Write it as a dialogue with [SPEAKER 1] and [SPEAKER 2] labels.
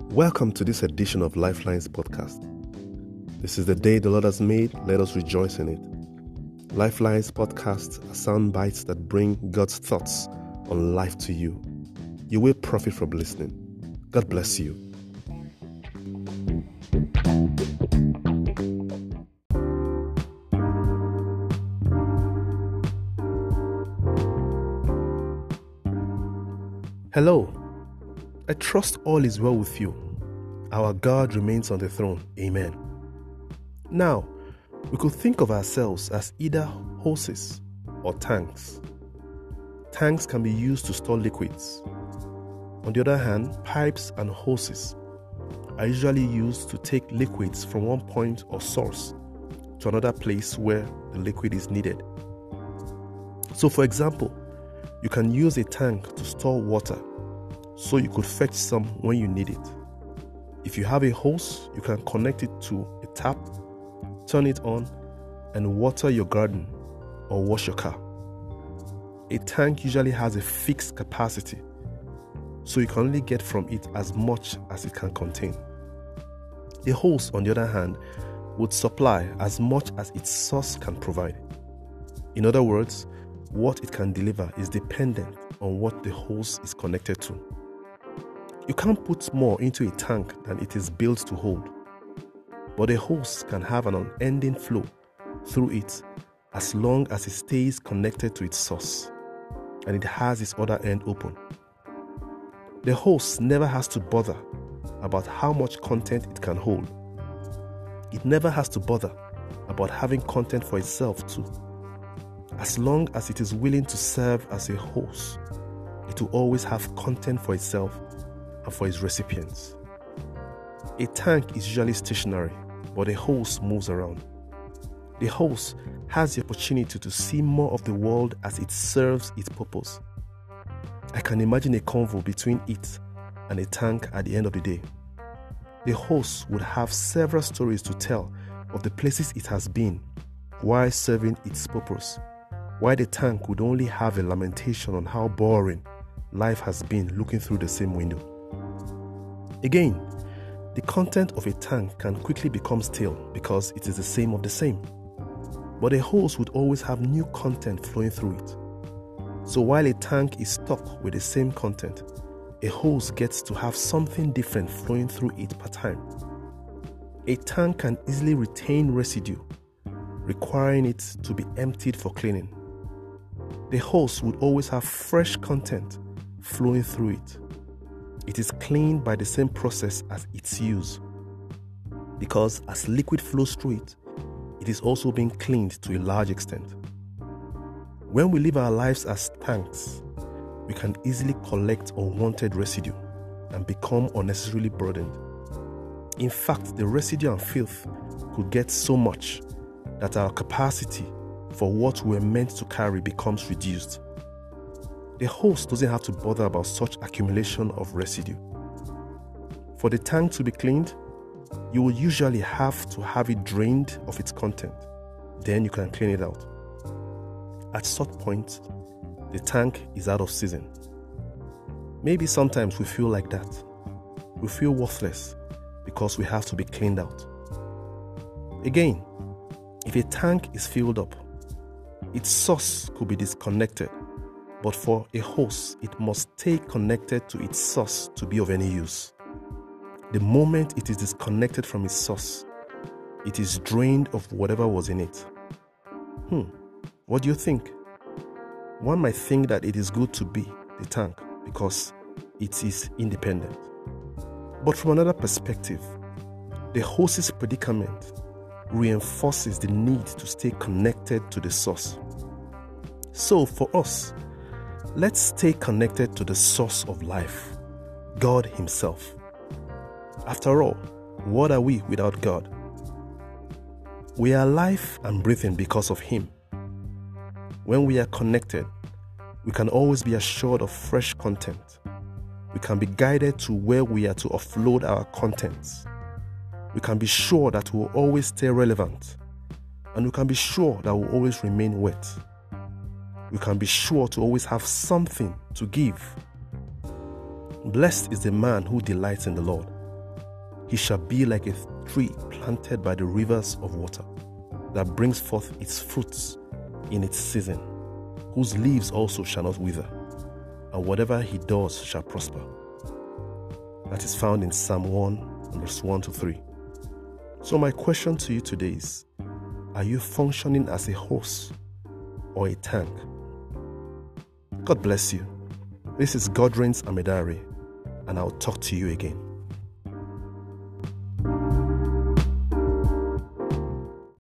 [SPEAKER 1] Welcome to this edition of Lifelines podcast. This is the day the Lord has made. Let us rejoice in it. Lifelines podcasts are sound bites that bring God's thoughts on life to you. You will profit from listening. God bless you. Hello. I trust all is well with you. Our God remains on the throne. Amen. Now, we could think of ourselves as either hoses or tanks. Tanks can be used to store liquids. On the other hand, pipes and hoses are usually used to take liquids from one point or source to another place where the liquid is needed. So, for example, you can use a tank to store water, so you could fetch some when you need it. If you have a hose, you can connect it to a tap, turn it on, and water your garden or wash your car. A tank usually has a fixed capacity, so you can only get from it as much as it can contain. A hose, on the other hand, would supply as much as its source can provide. In other words, what it can deliver is dependent on what the hose is connected to. You can't put more into a tank than it is built to hold, but a hose can have an unending flow through it as long as it stays connected to its source and it has its other end open. The hose never has to bother about how much content it can hold. It never has to bother about having content for itself too. As long as it is willing to serve as a hose, it will always have content for itself and for its recipients. A tank is usually stationary, but a hose moves around. The hose has the opportunity to see more of the world as it serves its purpose. I can imagine a convo between it and a tank at the end of the day. The hose would have several stories to tell of the places it has been while serving its purpose, while the tank would only have a lamentation on how boring life has been looking through the same window. Again, the content of a tank can quickly become stale because it is the same of the same. But a hose would always have new content flowing through it. So while a tank is stuck with the same content, a hose gets to have something different flowing through it per time. A tank can easily retain residue, requiring it to be emptied for cleaning. The hose would always have fresh content flowing through it. It is cleaned by the same process as its use, because as liquid flows through it, it is also being cleaned to a large extent. When we live our lives as tanks, we can easily collect unwanted residue and become unnecessarily burdened. In fact, the residue and filth could get so much that our capacity for what we're meant to carry becomes reduced. The hose doesn't have to bother about such accumulation of residue. For the tank to be cleaned, you will usually have to have it drained of its content. Then you can clean it out. At such point, the tank is out of season. Maybe sometimes we feel like that. We feel worthless because we have to be cleaned out. Again, if a tank is filled up, its source could be disconnected. But for a hose, it must stay connected to its source to be of any use. The moment it is disconnected from its source, it is drained of whatever was in it. What do you think? One might think that it is good to be the tank because it is independent. But from another perspective, the hose's predicament reinforces the need to stay connected to the source. So for us, let's stay connected to the source of life, God Himself. After all, what are we without God? We are alive and breathing because of Him. When we are connected, we can always be assured of fresh content. We can be guided to where we are to offload our contents. We can be sure that we will always stay relevant. And we can be sure that we will always remain wet. We can be sure to always have something to give. Blessed is the man who delights in the Lord. He shall be like a tree planted by the rivers of water, that brings forth its fruits in its season, whose leaves also shall not wither, and whatever he does shall prosper. That is found in Psalm 1, verse 1 to 3. So my question to you today is, are you functioning as a hose or a tank? God bless you. This is Godwin's Amidari, and I'll talk to you again.